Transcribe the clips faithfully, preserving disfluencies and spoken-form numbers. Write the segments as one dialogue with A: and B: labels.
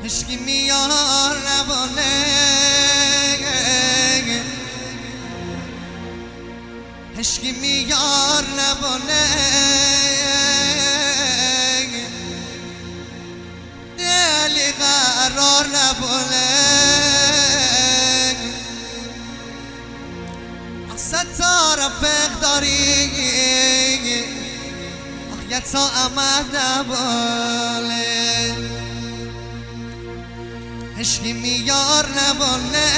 A: عشقی میار نبانه عشقی میار نبانه دلی قرار نبانه ستاره بقداری آخیت تا امد نباله عشقی میار نباله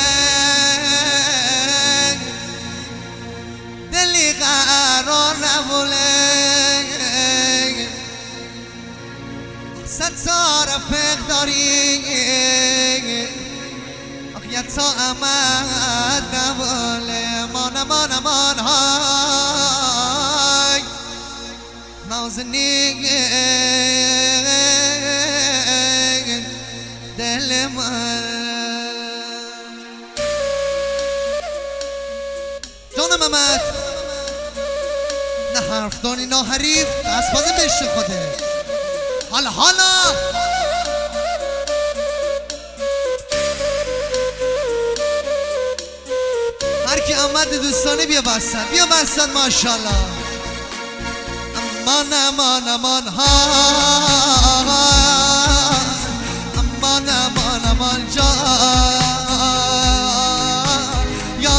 A: دلی قرار نباله ستاره بقداری آخیت تا امد نباله مان مان مان های نازنین دل من جان محمد نه حرف دانی نه حریف از بازه بشت خوده حالا حالا هر کی آمد دوستانه بیا بستن بیا بستن ماشاءالله امان امان امان ها امان امان امان جا یا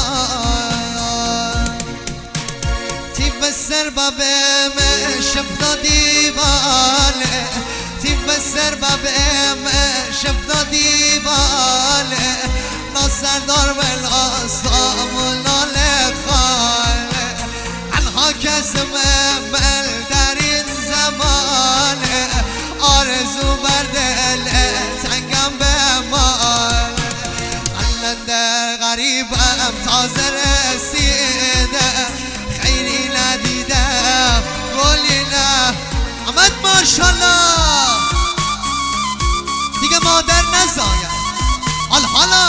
A: تیب سر بابه من شفنا دیواله تیب سر بابه من شفنا دیواله ناصردار والآسام و ناله خاله انها کسمه بل در این زمانه آرزو بر دل تنگم به مال الان در غریبم تازه رسیده خیری ندیدم گلی نه احمد ماشالله دیگه مادر نزاید حال حالا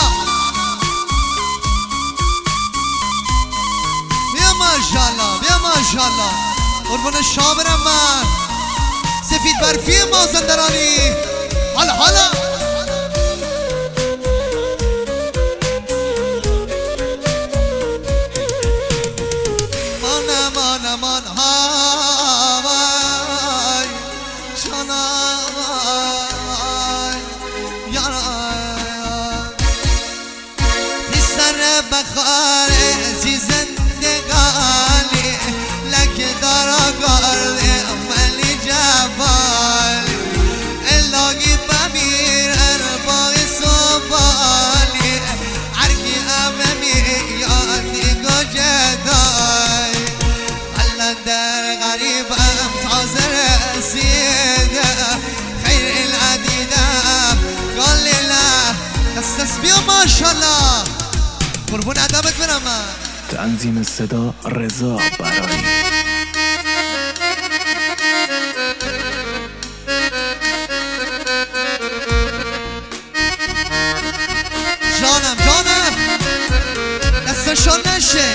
A: بیا ماشالله بیا ماشالله قربون شابرم من سفید برفی مازندرانی حال حالا مان مان مان های شانای یارای سر بخار زی زندگانی لکه دارا گارده ملی جوالی الهی بمیرن باقی صبحانی هرکی همه میادی گجدای الان در غریبم تازه رسیده خیر العدیدم گالیله دست دست بیا ماشالله قربون ادبت برم من
B: تنظیم صدا رضا برایی
A: جانم جانم دستشان نشه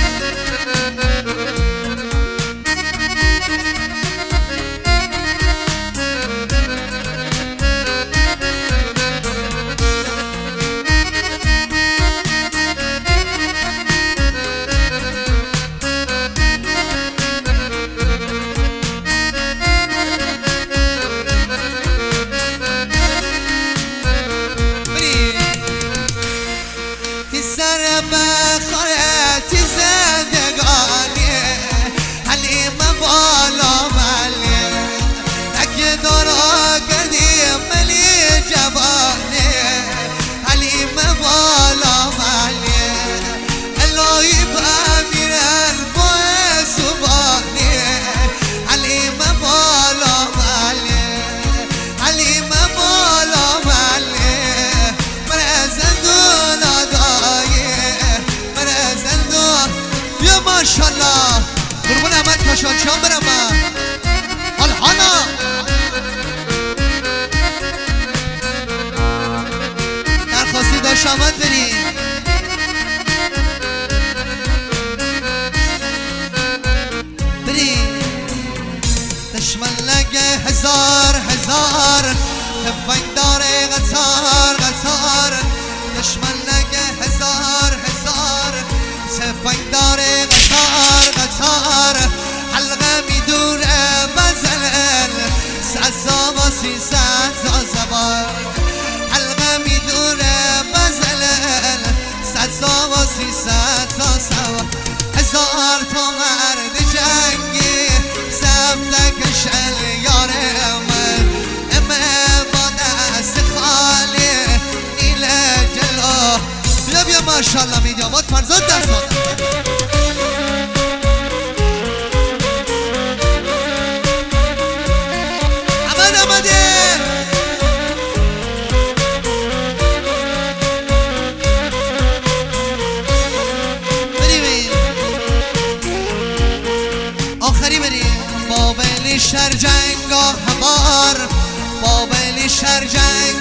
A: سر بخارتی زندگانی حلیم بالا ملی اگه دارا کردی ملی جوانی حلیم بالا ملی الهی بمیرن با سبانی حلیم بالا ملی حلیم بالا ملی من زندون حساب و سیصد تا سوار، هزار تا مرد جنگی سبلک شل یار من، امه با دست خالی نیل جلو. بیا بیا ماشالله میدیامات فرزاد دست دادم. احمد احمده بریم آخری بریم. بابلی شر جنگ و همار، بابلی شر جنگ